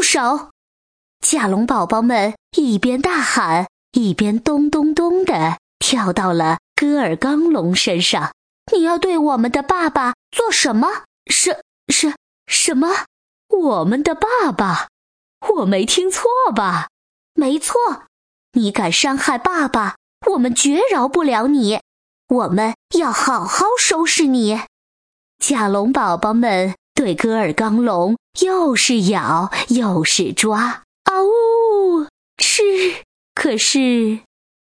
手！甲龙宝宝们一边大喊，一边咚咚咚地跳到了戈尔刚龙身上。你要对我们的爸爸做什么？什么？我们的爸爸？我没听错吧？没错，你敢伤害爸爸，我们绝饶不了你，我们要好好收拾你。甲龙宝宝们对戈尔刚龙又是咬又是抓，啊呜，吃！可是